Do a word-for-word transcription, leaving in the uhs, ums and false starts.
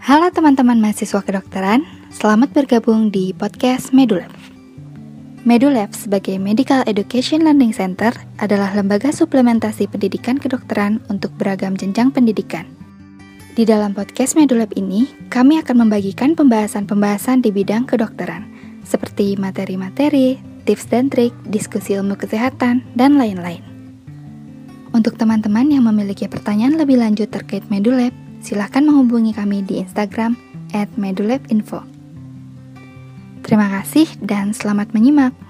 Halo teman-teman mahasiswa kedokteran, selamat bergabung di podcast Medulab. Medulab sebagai Medical Education Learning Center adalah lembaga suplementasi pendidikan kedokteran untuk beragam jenjang pendidikan. Di dalam podcast Medulab ini, kami akan membagikan pembahasan-pembahasan di bidang kedokteran, seperti materi-materi, tips dan trik, diskusi ilmu kesehatan, dan lain-lain. Untuk teman-teman yang memiliki pertanyaan lebih lanjut terkait Medulab, silahkan menghubungi kami di Instagram at medulabinfo. Terima kasih dan selamat menyimak.